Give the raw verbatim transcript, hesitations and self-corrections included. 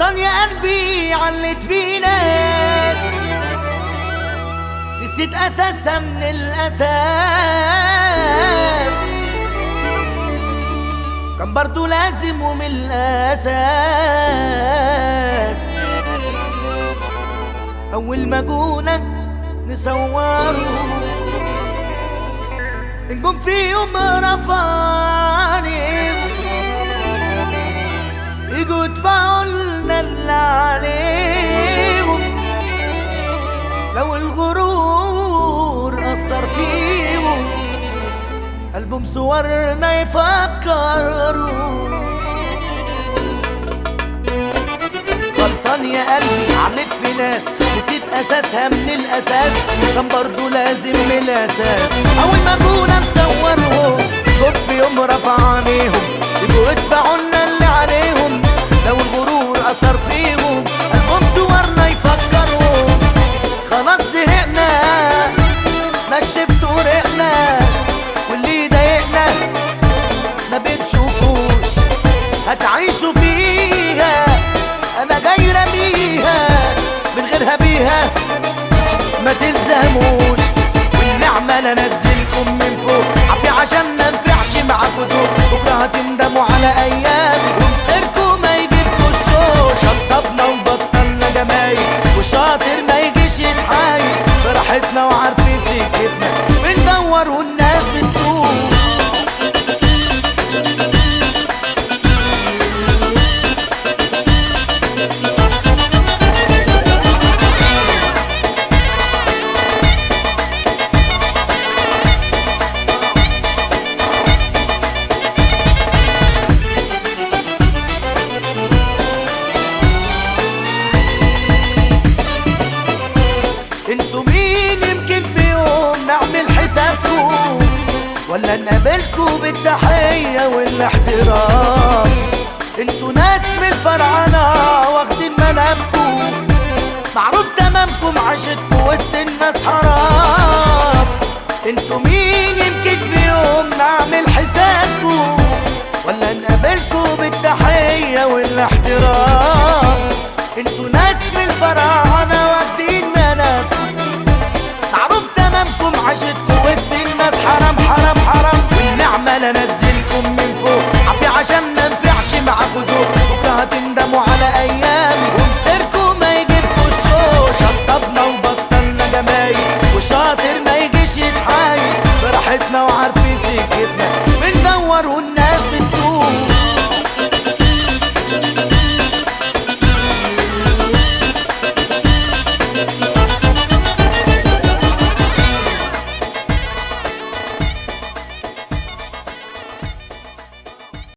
غلطان يا قلبي علت في ناس نسيت اساسها من الاساس، كان برضو لازم ومن الاساس اول ما جونا نصوروا نجوم في يوم رفعني يجوا يدفعوا لنا اللي عليهم، لو الغرور أثر فيهم ألبوم صورنا يفكروا. غلطان يا قلبي عليك في ناس نسيت أساسها من الأساس، كان برضو لازم من الأساس أول ما كنا نصورهم جم في يوم رفعنيهم يجوا يدفعوا لنا اللي عليهم، لو الغرور أثر فيهم ألبوم صورنا يفكروا. خلاص زهقنا نشفت ورقنا واللي ضايقنا ما بتشوفوش هتعيشوا فيها، أنا جاي رميها من غيرها بيها ما تلزموش، والنعمة أنا نزلكم من فوق عافية عشان ما نفعش معاكوا ذوق، بكرة هتندموا على أيام ومسيركوا ما يجيبكوا الشوق. شطبنا وبطلنا جمايل والشاطر ما يجيش يتحايل، براحتنا وعارفين سكتنا بندور والناس بتسوق. انتوا مين يمكن في يوم نعمل حسابكم ولا نقابلكوا بالتحية والاحترام، انتوا ناس من الفرعنة واخدين منامكم معروف تمامكم عاشتكوا وسط الناس حرام. انتوا مين يمكن في يوم نعمل حسابكم ولا نقابلكوا بالتحية والاحترام، انتوا ناس من الفرعنة